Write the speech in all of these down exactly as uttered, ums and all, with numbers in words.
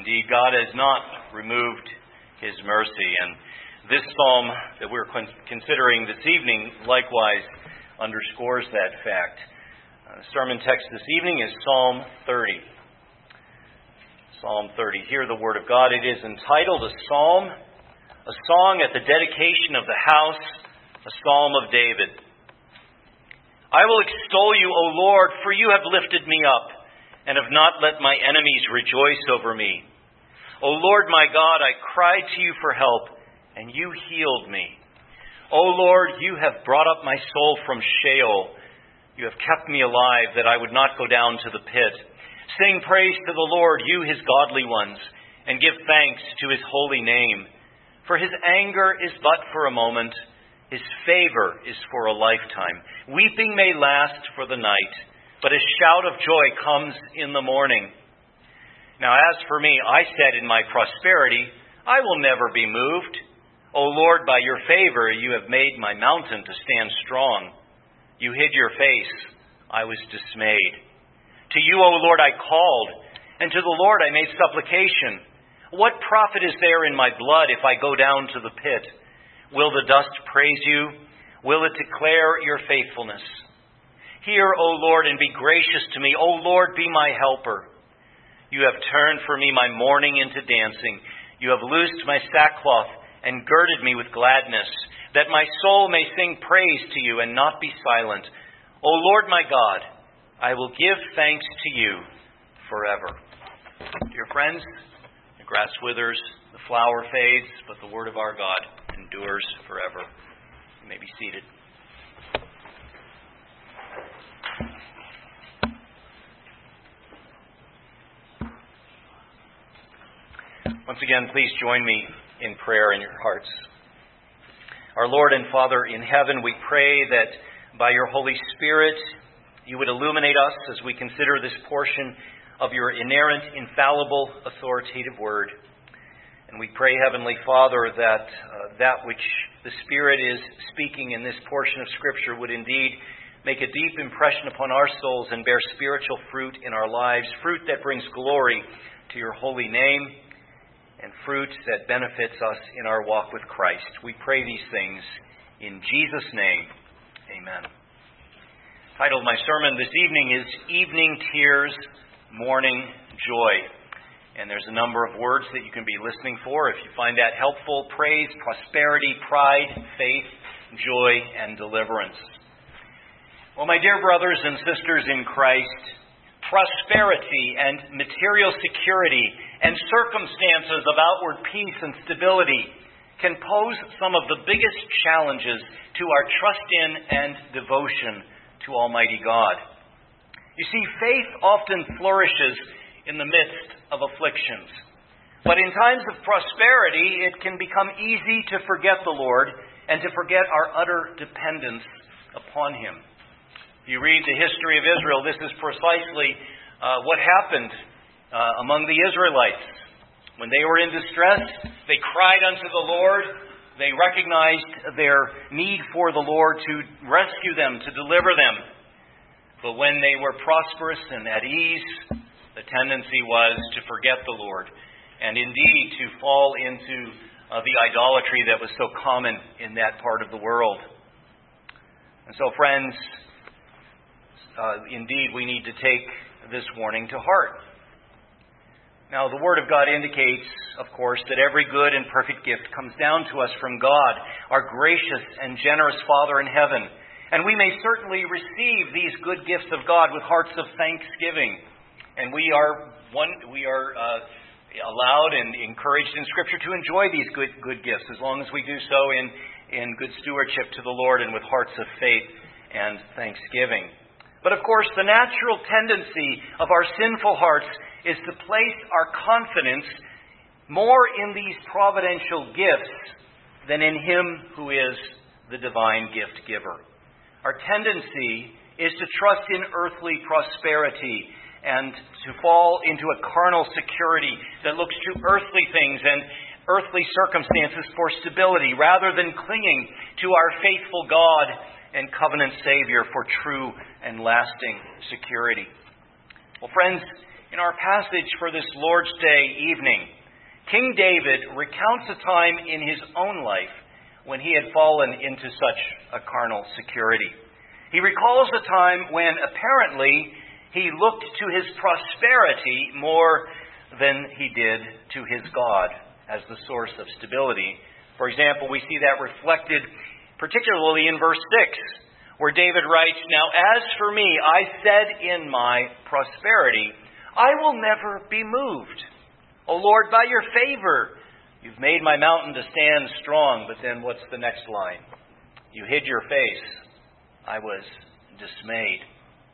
Indeed, God has not removed his mercy. And this psalm that we're considering this evening likewise underscores that fact. Uh, the sermon text this evening is Psalm thirty. Psalm thirty. Hear the word of God. It is entitled a psalm, a song at the dedication of the house, a psalm of David. I will extol you, O Lord, for you have lifted me up and have not let my enemies rejoice over me. O Lord my God, I cried to you for help, and you healed me. O Lord, you have brought up my soul from Sheol. You have kept me alive, that I would not go down to the pit. Sing praise to the Lord, you his godly ones, and give thanks to his holy name. For his anger is but for a moment, his favor is for a lifetime. Weeping may last for the night, but a shout of joy comes in the morning. Now as for me, I said in my prosperity, I will never be moved. O Lord, by your favor you have made my mountain to stand strong. You hid your face, I was dismayed. To you, O Lord, I called, and to the Lord I made supplication. What profit is there in my blood if I go down to the pit? Will the dust praise you? Will it declare your faithfulness? Hear, O Lord, and be gracious to me. O Lord, be my helper. You have turned for me my mourning into dancing. You have loosed my sackcloth and girded me with gladness, that my soul may sing praise to you and not be silent. O Lord my God, I will give thanks to you forever. Dear friends, the grass withers, the flower fades, but the word of our God endures forever. You may be seated. Once again, please join me in prayer in your hearts. Our Lord and Father in heaven, we pray that by your Holy Spirit you would illuminate us as we consider this portion of your inerrant, infallible, authoritative word. And we pray, Heavenly Father, that uh, that which the Spirit is speaking in this portion of Scripture would indeed make a deep impression upon our souls and bear spiritual fruit in our lives, fruit that brings glory to your holy name, and fruit that benefits us in our walk with Christ. We pray these things in Jesus' name. Amen. The title of my sermon this evening is Evening Tears, Morning Joy. And there's a number of words that you can be listening for. If you find that helpful, praise, prosperity, pride, faith, joy, and deliverance. Well, my dear brothers and sisters in Christ, prosperity and material security and circumstances of outward peace and stability can pose some of the biggest challenges to our trust in and devotion to Almighty God. You see, faith often flourishes in the midst of afflictions. But in times of prosperity, it can become easy to forget the Lord and to forget our utter dependence upon Him. If you read the history of Israel, this is precisely uh, what happened uh, among the Israelites. When they were in distress, they cried unto the Lord. They recognized their need for the Lord to rescue them, to deliver them. But when they were prosperous and at ease, the tendency was to forget the Lord, and indeed to fall into uh, the idolatry that was so common in that part of the world. And so, friends, uh, indeed we need to take this warning to heart. Now, the Word of God indicates, of course, that every good and perfect gift comes down to us from God, our gracious and generous Father in heaven. And we may certainly receive these good gifts of God with hearts of thanksgiving. And we are one, we are uh, allowed and encouraged in Scripture to enjoy these good good gifts, as long as we do so in, in good stewardship to the Lord and with hearts of faith and thanksgiving. But of course, the natural tendency of our sinful hearts is to place our confidence more in these providential gifts than in Him who is the divine gift giver. Our tendency is to trust in earthly prosperity and to fall into a carnal security that looks to earthly things and earthly circumstances for stability, rather than clinging to our faithful God and covenant Savior for true and lasting security. Well, friends, In our passage for this Lord's Day evening, King David recounts a time in his own life when he had fallen into such a carnal security. He recalls a time when apparently he looked to his prosperity more than he did to his God as the source of stability. For example, we see that reflected particularly in verse six, where David writes, "Now as for me, I said in my prosperity, I will never be moved. O Lord, by your favor, you've made my mountain to stand strong." But then what's the next line? "You hid your face. I was dismayed."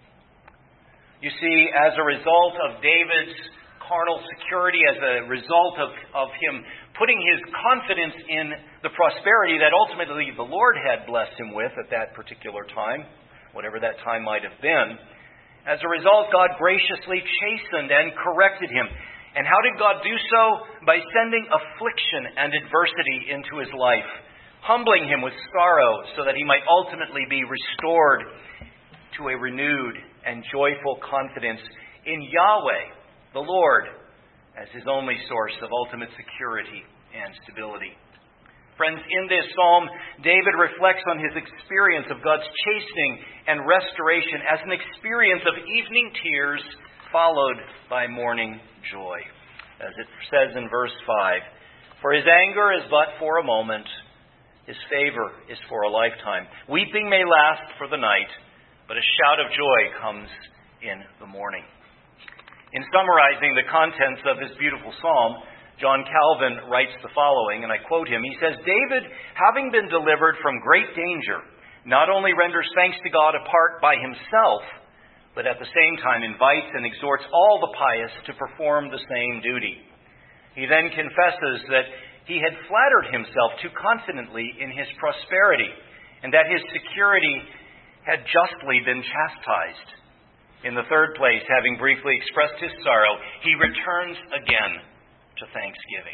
You see, as a result of David's carnal security, as a result of, of him putting his confidence in the prosperity that ultimately the Lord had blessed him with at that particular time, whatever that time might have been, as a result, God graciously chastened and corrected him. And how did God do so? By sending affliction and adversity into his life, humbling him with sorrow so that he might ultimately be restored to a renewed and joyful confidence in Yahweh, the Lord, as his only source of ultimate security and stability. Friends, in this psalm, David reflects on his experience of God's chastening and restoration as an experience of evening tears followed by morning joy. As it says in verse five, "For his anger is but for a moment, his favor is for a lifetime. Weeping may last for the night, but a shout of joy comes in the morning." In summarizing the contents of this beautiful psalm, John Calvin writes the following, and I quote him. He says, "David, having been delivered from great danger, not only renders thanks to God apart by himself, but at the same time invites and exhorts all the pious to perform the same duty. He then confesses that he had flattered himself too confidently in his prosperity, and that his security had justly been chastised. In the third place, having briefly expressed his sorrow, he returns again to thanksgiving."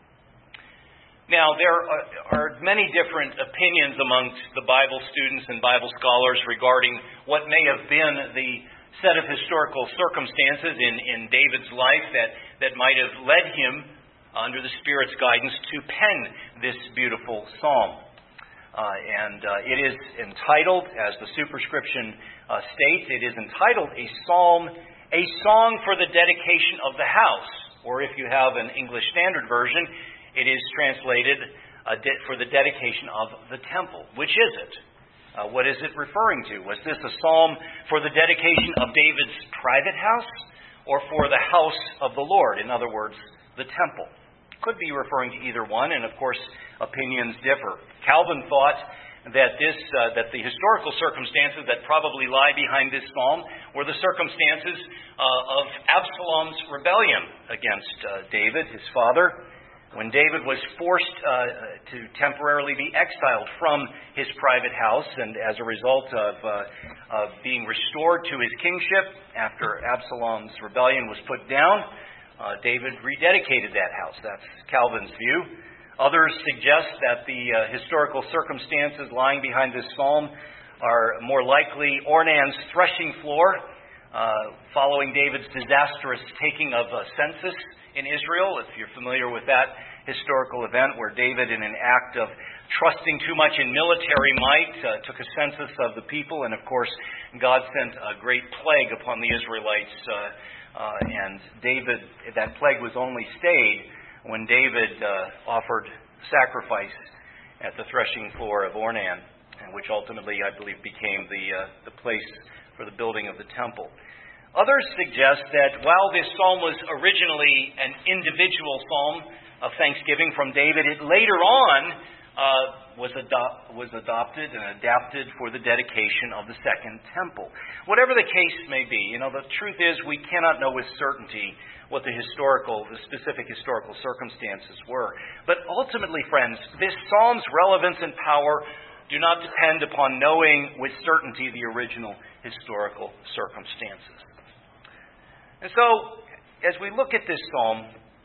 Now, there are, are many different opinions amongst the Bible students and Bible scholars regarding what may have been the set of historical circumstances in, in David's life that, that might have led him, under the Spirit's guidance, to pen this beautiful psalm. Uh, and uh, it is entitled, as the superscription uh, states, it is entitled a psalm, a song for the dedication of the house. Or if you have an English Standard Version, it is translated uh, de- for the dedication of the temple. Which is it? Uh, what is it referring to? Was this a psalm for the dedication of David's private house or for the house of the Lord? In other words, the temple. Could be referring to either one, and of course, opinions differ. Calvin thought that this, uh, that the historical circumstances that probably lie behind this psalm were the circumstances uh, of Absalom's rebellion against uh, David, his father, when David was forced uh, to temporarily be exiled from his private house, and as a result of, uh, of being restored to his kingship after Absalom's rebellion was put down, Uh, David rededicated that house. That's Calvin's view. Others suggest that the uh, historical circumstances lying behind this psalm are more likely Ornan's threshing floor, uh, following David's disastrous taking of a census in Israel. If you're familiar with that historical event where David, in an act of trusting too much in military might, uh, took a census of the people, and of course God sent a great plague upon the Israelites. Uh, Uh, and David, that plague was only stayed when David uh, offered sacrifice at the threshing floor of Ornan, and which ultimately, I believe, became the uh, the place for the building of the temple. Others suggest that while this psalm was originally an individual psalm of thanksgiving from David, it later on uh, was, ado- was adopted and adapted for the dedication of the second temple. Whatever the case may be, you know, the truth is we cannot know with certainty what the historical, the specific historical circumstances were. But ultimately, friends, this psalm's relevance and power do not depend upon knowing with certainty the original historical circumstances. And so, as we look at this psalm,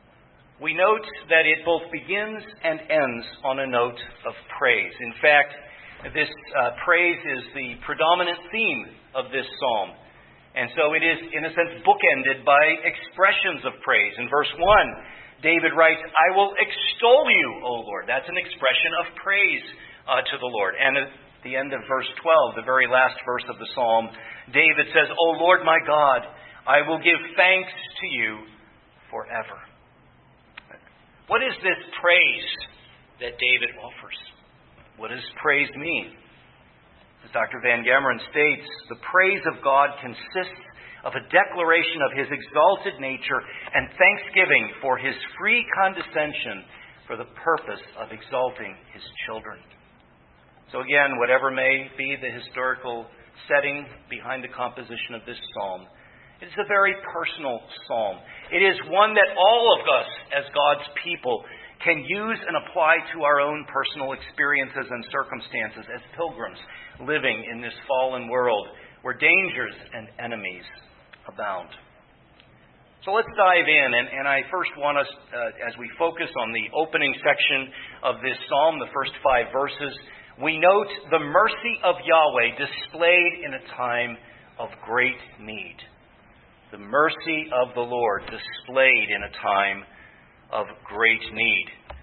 we note that it both begins and ends on a note of praise. In fact, this uh, praise is the predominant theme of this psalm. And so it is, in a sense, bookended by expressions of praise. In verse one, David writes, I will extol you, O Lord. That's an expression of praise uh, to the Lord. And at the end of verse twelve, the very last verse of the psalm, David says, O Lord my God, I will give thanks to you forever. What is this praise that David offers? What does praise mean? As Doctor Van Gameren states, the praise of God consists of a declaration of His exalted nature and thanksgiving for His free condescension for the purpose of exalting His children. So again, whatever may be the historical setting behind the composition of this psalm, it is a very personal psalm. It is one that all of us, as God's people, can use and apply to our own personal experiences and circumstances as pilgrims living in this fallen world where dangers and enemies abound. So let's dive in, and, and I first want us, uh, as we focus on the opening section of this psalm, the first five verses, we note the mercy of Yahweh displayed in a time of great need. The mercy of the Lord displayed in a time of great need.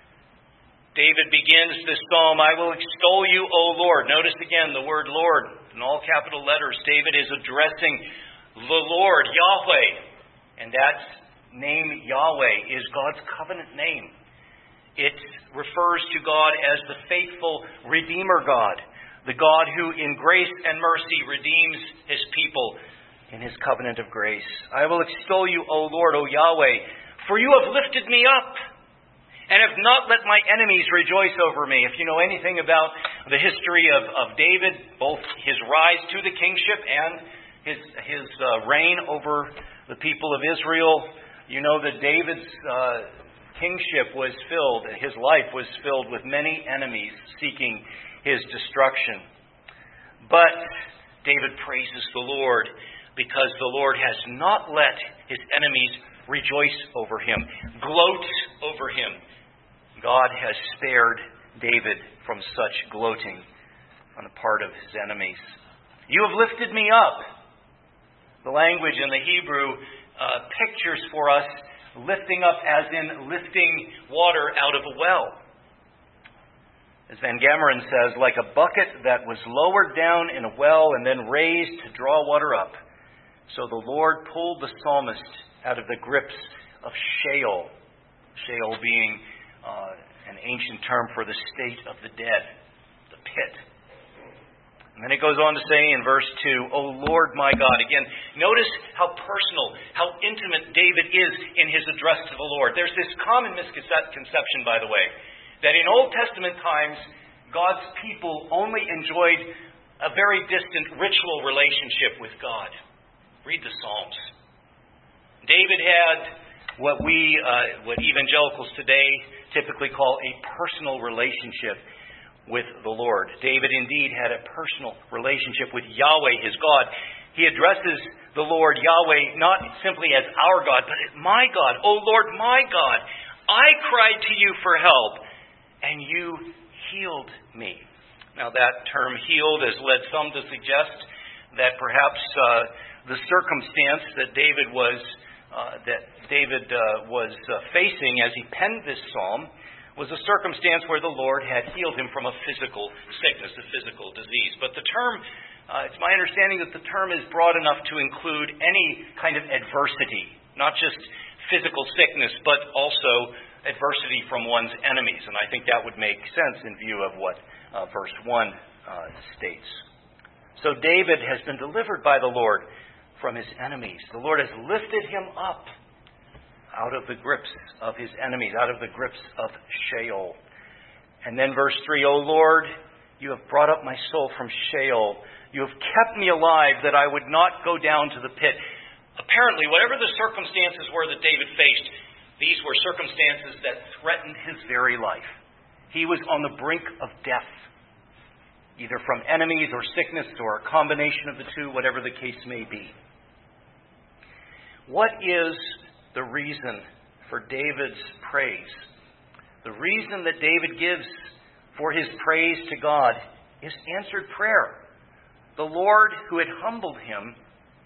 David begins this psalm, I will extol you, O Lord. Notice again the word Lord in all capital letters. David is addressing the Lord, Yahweh. And that name, Yahweh, is God's covenant name. It refers to God as the faithful Redeemer God, the God who in grace and mercy redeems His people in His covenant of grace. I will extol you, O Lord, O Yahweh, for you have lifted me up and have not let my enemies rejoice over me. If you know anything about the history of, of David, both his rise to the kingship and his, his uh, reign over the people of Israel, you know that David's uh, kingship was filled, his life was filled with many enemies seeking his destruction. But David praises the Lord because the Lord has not let His enemies rejoice over him, gloat over him. God has spared David from such gloating on the part of his enemies. You have lifted me up. The language in the Hebrew uh, pictures for us lifting up as in lifting water out of a well. As Van Gameren says, like a bucket that was lowered down in a well and then raised to draw water up. So the Lord pulled the psalmist out of the grips of Sheol. Sheol being uh, an ancient term for the state of the dead, the pit. And then it goes on to say in verse two, O Lord my God. Again, notice how personal, how intimate David is in his address to the Lord. There's this common misconception, by the way, that in Old Testament times, God's people only enjoyed a very distant ritual relationship with God. Read the Psalms. David had what we, uh, what evangelicals today typically call a personal relationship with the Lord. David indeed had a personal relationship with Yahweh, his God. He addresses the Lord Yahweh not simply as our God, but as my God. O Lord, my God, I cried to you for help, and you healed me. Now that term healed has led some to suggest that perhaps uh, the circumstance that David was uh, that David uh, was uh, facing as he penned this psalm was a circumstance where the Lord had healed him from a physical sickness, a physical disease. But the term, uh, it's my understanding that the term is broad enough to include any kind of adversity, not just physical sickness, but also adversity from one's enemies. And I think that would make sense in view of what uh, verse one uh, states. So David has been delivered by the Lord from his enemies. The Lord has lifted him up out of the grips of his enemies, out of the grips of Sheol. And then verse three, O Lord, you have brought up my soul from Sheol. You have kept me alive that I would not go down to the pit. Apparently, whatever the circumstances were that David faced, these were circumstances that threatened his very life. He was on the brink of death, either from enemies or sickness or a combination of the two, whatever the case may be. What is the reason for David's praise? The reason that David gives for his praise to God is answered prayer. The Lord, who had humbled him,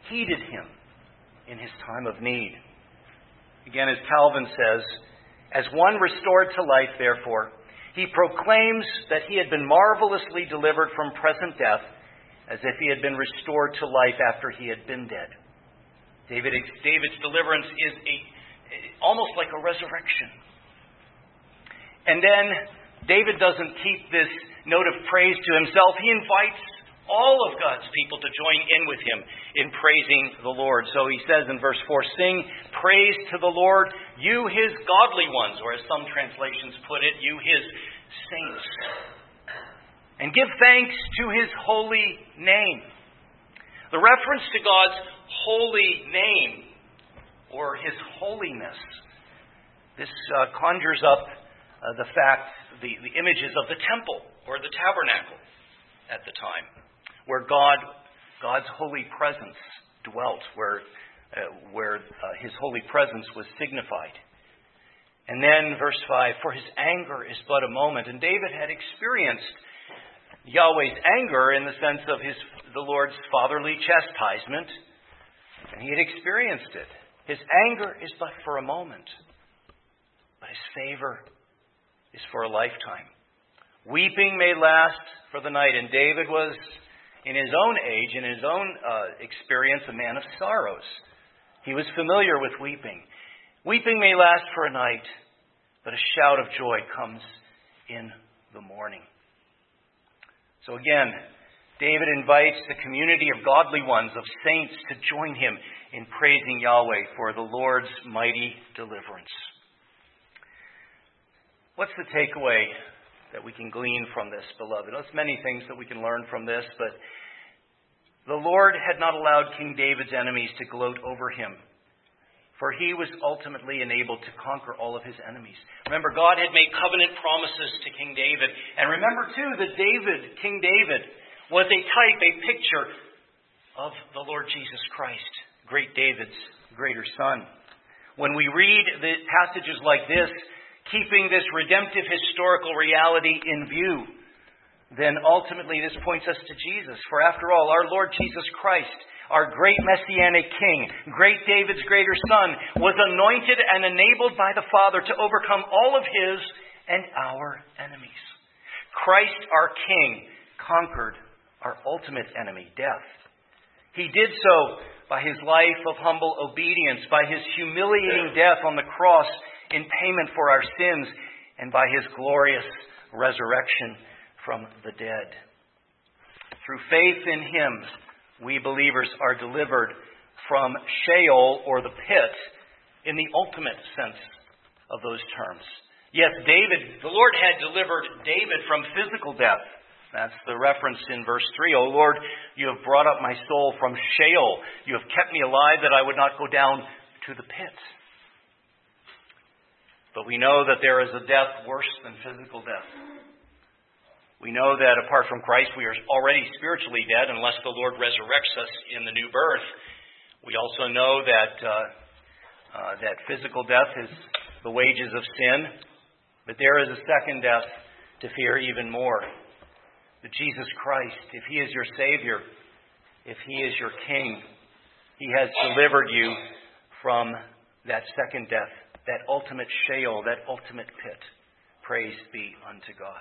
heeded him in his time of need. Again, as Calvin says, as one restored to life, therefore, he proclaims that he had been marvelously delivered from present death, as if he had been restored to life after he had been dead. David, David's deliverance is a, almost like a resurrection. And then David doesn't keep this note of praise to himself. He invites all of God's people to join in with him in praising the Lord. So he says in verse four, sing praise to the Lord, you his godly ones, or as some translations put it, you his saints. And give thanks to his holy name. The reference to God's holy name, or his holiness, this uh, conjures up uh, the fact, the, the images of the temple or the tabernacle at the time, where God, God's holy presence dwelt, where, uh, where uh, his holy presence was signified. And then verse five, for his anger is but a moment. And David had experienced Yahweh's anger in the sense of his the Lord's fatherly chastisement, and he had experienced it. His anger is but for a moment, but his favor is for a lifetime. Weeping may last for the night, and David was, in his own age, in his own uh, experience, a man of sorrows. He was familiar with weeping. Weeping may last for a night, but a shout of joy comes in the morning. So again, David invites the community of godly ones, of saints, to join him in praising Yahweh for the Lord's mighty deliverance. What's the takeaway that we can glean from this, beloved? There's many things that we can learn from this, but the Lord had not allowed King David's enemies to gloat over him, for he was ultimately enabled to conquer all of his enemies. Remember, God had made covenant promises to King David. And remember, too, that David, King David, was a type, a picture of the Lord Jesus Christ, great David's greater son. When we read the passages like this, keeping this redemptive historical reality in view, then ultimately this points us to Jesus. For after all, our Lord Jesus Christ, our great Messianic King, great David's greater son, was anointed and enabled by the Father to overcome all of his and our enemies. Christ, our King, conquered our ultimate enemy, death. He did so by his life of humble obedience, by his humiliating death on the cross in payment for our sins, and by his glorious resurrection from the dead. Through faith in him, we believers are delivered from Sheol, or the pit, in the ultimate sense of those terms. Yes, David, the Lord had delivered David from physical death. That's the reference in verse three. O Lord, you have brought up my soul from Sheol. You have kept me alive that I would not go down to the pit. But we know that there is a death worse than physical death. We know that apart from Christ, we are already spiritually dead unless the Lord resurrects us in the new birth. We also know that uh, uh, that physical death is the wages of sin. But there is a second death to fear even more. That Jesus Christ, if he is your Savior, if he is your King, he has delivered you from that second death, that ultimate Sheol, that ultimate pit. Praise be unto God.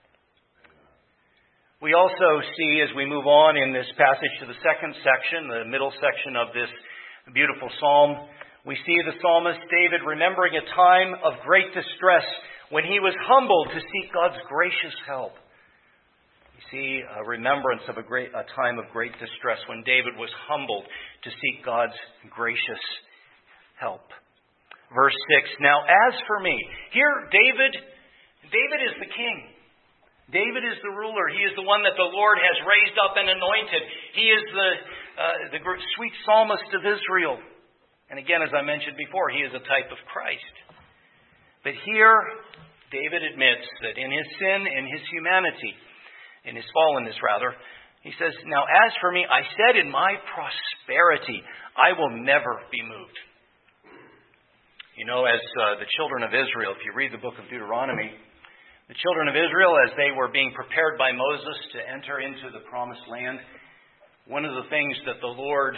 We also see, as we move on in this passage to the second section, the middle section of this beautiful psalm, we see the psalmist David remembering a time of great distress when he was humbled to seek God's gracious help. We see a remembrance of a great a time of great distress when David was humbled to seek God's gracious help. Verse six, now as for me, here David, David is the king. David is the ruler. He is the one that the Lord has raised up and anointed. He is the, uh, the sweet psalmist of Israel. And again, as I mentioned before, he is a type of Christ. But here, David admits that in his sin, in his humanity, in his fallenness rather, he says, now as for me, I said in my prosperity, I will never be moved. You know, as uh, the children of Israel, if you read the book of Deuteronomy, the children of Israel, as they were being prepared by Moses to enter into the promised land, one of the things that the Lord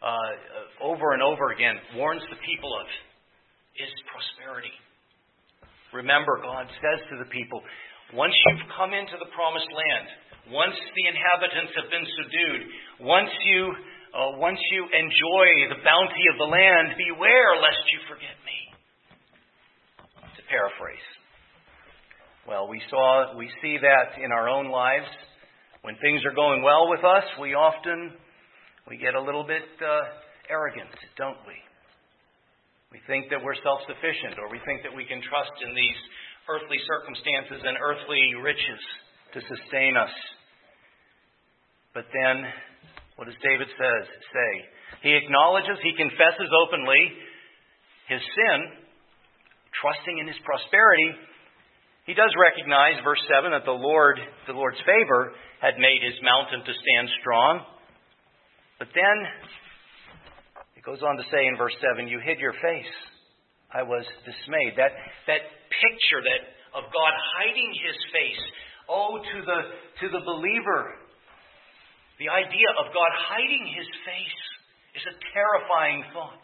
uh, over and over again, warns the people of is prosperity. Remember, God says to the people, once you've come into the promised land, once the inhabitants have been subdued, once you uh, once you enjoy the bounty of the land, beware lest you forget me. To paraphrase. Well, we saw we see that in our own lives. When things are going well with us, we often we get a little bit uh, arrogant, don't we? We think that we're self-sufficient, or we think that we can trust in these earthly circumstances and earthly riches to sustain us. But then, what does David says, say? He acknowledges, he confesses openly his sin, trusting in his prosperity. He does recognize, verse seven, that the Lord, the Lord's favor had made his mountain to stand strong. But then, it goes on to say in verse seven, you hid your face. I was dismayed. That that picture that of God hiding his face. Oh, to the to the believer, the idea of God hiding his face is a terrifying thought.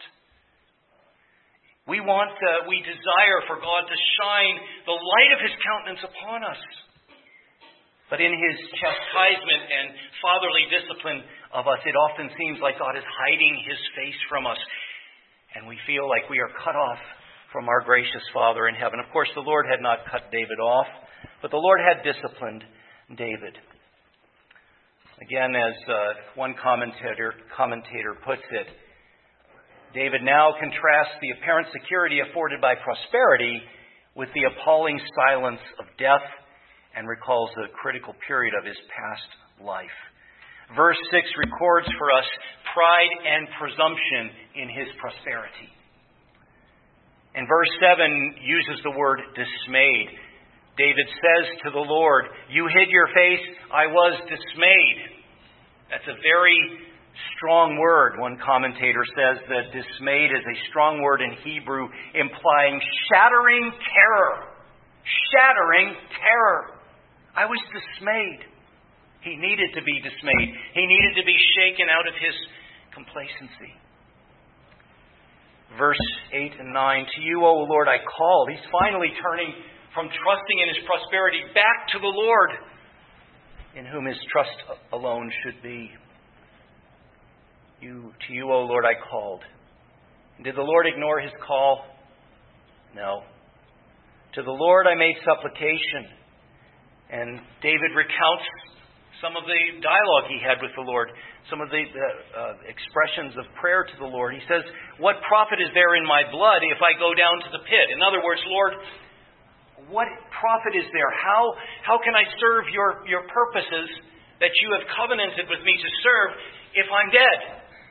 We want, uh, we desire for God to shine the light of his countenance upon us. But in his chastisement and fatherly discipline of us, it often seems like God is hiding his face from us. And we feel like we are cut off from our gracious Father in heaven. Of course, the Lord had not cut David off, but the Lord had disciplined David. Again, as uh, one commentator, commentator puts it, David now contrasts the apparent security afforded by prosperity with the appalling silence of death, and recalls a critical period of his past life. Verse six records for us pride and presumption in his prosperity. And verse seven uses the word dismayed. David says to the Lord, you hid your face, I was dismayed. That's a very strong word. One commentator says that dismayed is a strong word in Hebrew implying shattering terror. Shattering terror. I was dismayed. He needed to be dismayed. He needed to be shaken out of his complacency. Verse eight and nine, to you, O Lord, I called. He's finally turning from trusting in his prosperity back to the Lord, in whom his trust alone should be. You, to you, O Lord, I called. Did the Lord ignore his call? No. To the Lord I made supplication. And David recounts some of the dialogue he had with the Lord, some of the uh, expressions of prayer to the Lord. He says, what profit is there in my blood if I go down to the pit? In other words, Lord, what profit is there? How, how can I serve your, your purposes that you have covenanted with me to serve if I'm dead?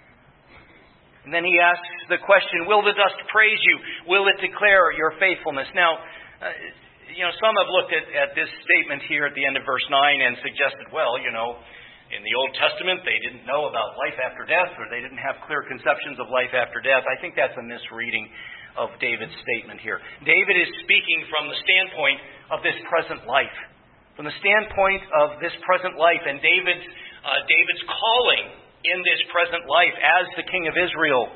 And then he asks the question, will the dust praise you? Will it declare your faithfulness? Now, uh, You know, some have looked at, at this statement here at the end of verse nine and suggested, well, you know, in the Old Testament they didn't know about life after death, or they didn't have clear conceptions of life after death. I think that's a misreading of David's statement here. David is speaking from the standpoint of this present life. From the standpoint of this present life and David's, uh, David's calling in this present life as the King of Israel.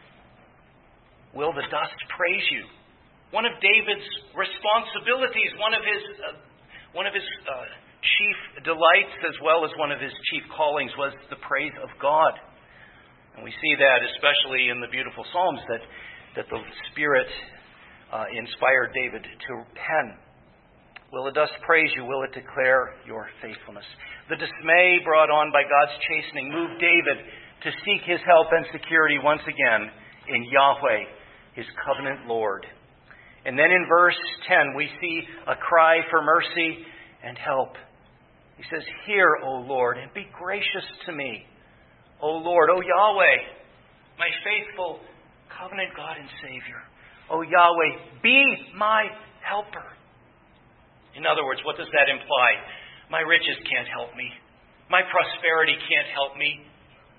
Will the dust praise you? One of David's responsibilities, one of his uh, one of his uh, chief delights, as well as one of his chief callings, was the praise of God. And we see that especially in the beautiful Psalms that, that the Spirit uh, inspired David to pen. Will the dust praise you? Will it declare your faithfulness? The dismay brought on by God's chastening moved David to seek his help and security once again in Yahweh, his covenant Lord. And then in verse ten, we see a cry for mercy and help. He says, hear, O Lord, and be gracious to me. O Lord, O Yahweh, my faithful covenant God and Savior. O Yahweh, be my helper. In other words, what does that imply? My riches can't help me. My prosperity can't help me.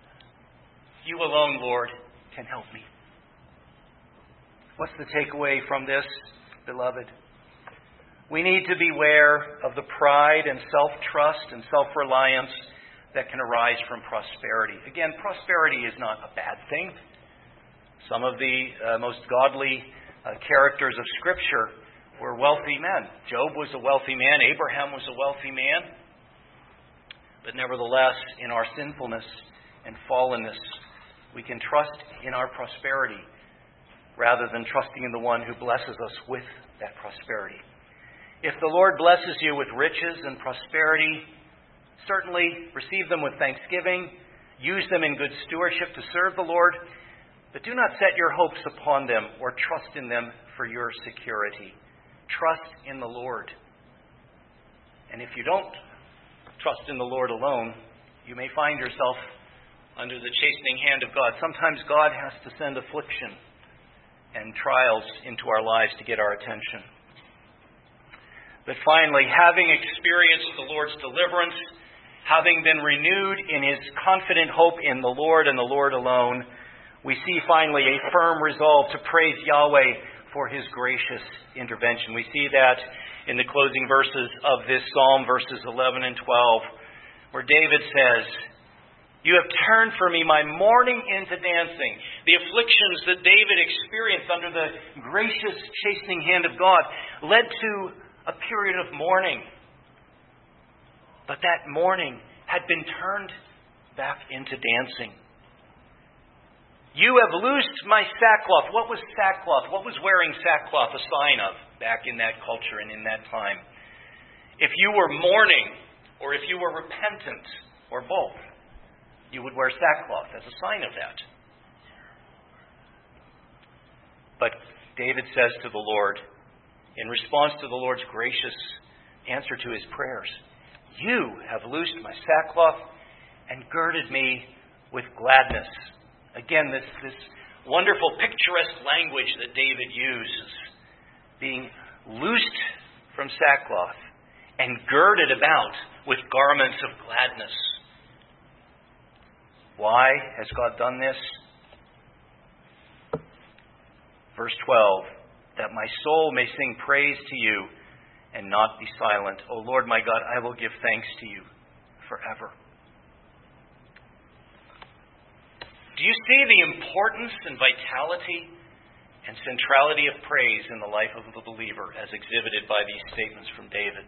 You alone, Lord, can help me. What's the takeaway from this, beloved? We need to beware of the pride and self-trust and self-reliance that can arise from prosperity. Again, prosperity is not a bad thing. Some of the uh, most godly uh, characters of Scripture were wealthy men. Job was a wealthy man. Abraham was a wealthy man. But nevertheless, in our sinfulness and fallenness, we can trust in our prosperity rather than trusting in the one who blesses us with that prosperity. If the Lord blesses you with riches and prosperity, certainly receive them with thanksgiving, use them in good stewardship to serve the Lord, but do not set your hopes upon them or trust in them for your security. Trust in the Lord. And if you don't trust in the Lord alone, you may find yourself under the chastening hand of God. Sometimes God has to send affliction and trials into our lives to get our attention. But finally, having experienced the Lord's deliverance, having been renewed in his confident hope in the Lord and the Lord alone, we see finally a firm resolve to praise Yahweh for his gracious intervention. We see that in the closing verses of this psalm, verses eleven and twelve, where David says, "You have turned for me my mourning into dancing." The afflictions that David experienced under the gracious chastening hand of God led to a period of mourning. But that mourning had been turned back into dancing. "You have loosed my sackcloth." What was sackcloth? What was wearing sackcloth a sign of back in that culture and in that time? If you were mourning, or if you were repentant, or both, you would wear sackcloth as a sign of that. But David says to the Lord, in response to the Lord's gracious answer to his prayers, "You have loosed my sackcloth and girded me with gladness." Again, this, this wonderful picturesque language that David uses, being loosed from sackcloth and girded about with garments of gladness. Why has God done this? Verse twelve, "That my soul may sing praise to you and not be silent. O Lord my God, I will give thanks to you forever." Do you see the importance and vitality and centrality of praise in the life of the believer as exhibited by these statements from David?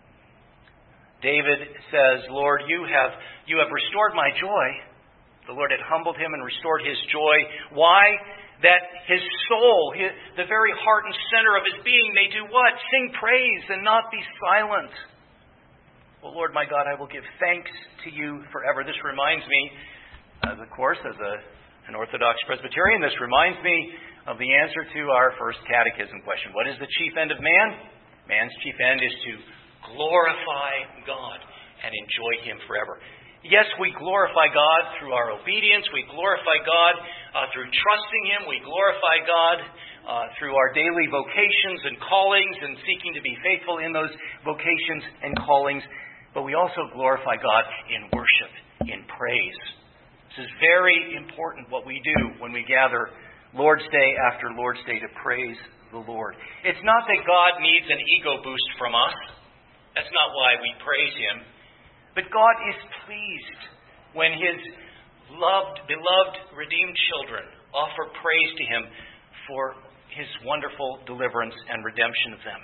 David says, "Lord, you have, you have restored my joy." The Lord had humbled him and restored his joy. Why? That his soul, his, the very heart and center of his being, may do what? Sing praise and not be silent. "Well, Lord my God, I will give thanks to you forever." This reminds me, as of course, as a, an Orthodox Presbyterian, this reminds me of the answer to our first catechism question. What is the chief end of man? Man's chief end is to glorify God and enjoy him forever. Yes, we glorify God through our obedience. We glorify God uh, through trusting him. We glorify God uh, through our daily vocations and callings and seeking to be faithful in those vocations and callings. But we also glorify God in worship, in praise. This is very important what we do when we gather Lord's Day after Lord's Day to praise the Lord. It's not that God needs an ego boost from us. That's not why we praise him. But God is pleased when his loved, beloved, redeemed children offer praise to him for his wonderful deliverance and redemption of them.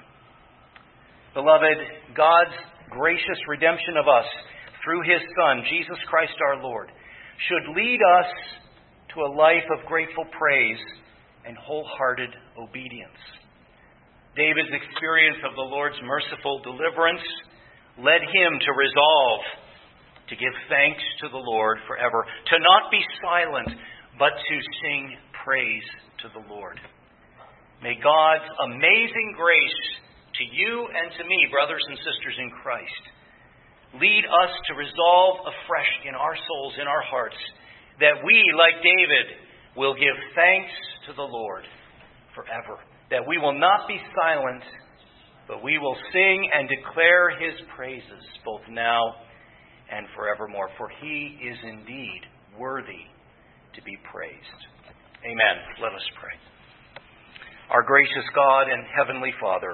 Beloved, God's gracious redemption of us through his Son, Jesus Christ our Lord, should lead us to a life of grateful praise and wholehearted obedience. David's experience of the Lord's merciful deliverance led him to resolve to give thanks to the Lord forever, to not be silent, but to sing praise to the Lord. May God's amazing grace to you and to me, brothers and sisters in Christ, lead us to resolve afresh in our souls, in our hearts, that we, like David, will give thanks to the Lord forever. That we will not be silent, but we will sing and declare his praises both now and forevermore. For he is indeed worthy to be praised. Amen. Let us pray. Our gracious God and heavenly Father,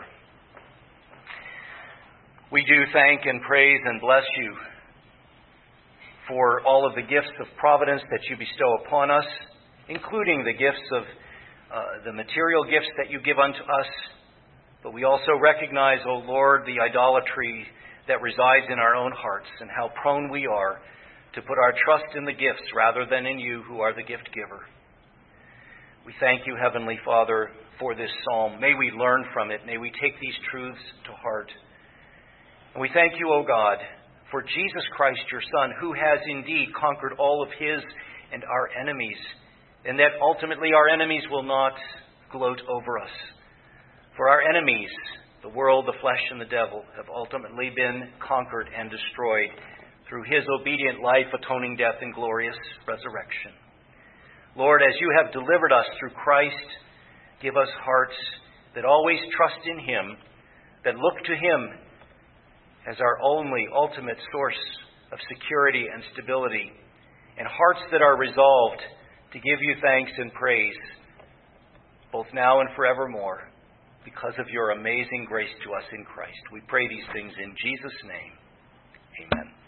we do thank and praise and bless you for all of the gifts of providence that you bestow upon us, including the gifts of uh, the material gifts that you give unto us. But we also recognize, O Lord, the idolatry that resides in our own hearts and how prone we are to put our trust in the gifts rather than in you, who are the gift giver. We thank you, Heavenly Father, for this psalm. May we learn from it. May we take these truths to heart. And we thank you, O God, for Jesus Christ, your Son, who has indeed conquered all of his and our enemies, and that ultimately our enemies will not gloat over us. For our enemies, the world, the flesh, and the devil, have ultimately been conquered and destroyed through his obedient life, atoning death, and glorious resurrection. Lord, as you have delivered us through Christ, give us hearts that always trust in him, that look to him as our only ultimate source of security and stability, and hearts that are resolved to give you thanks and praise, both now and forevermore, because of your amazing grace to us in Christ. We pray these things in Jesus' name. Amen.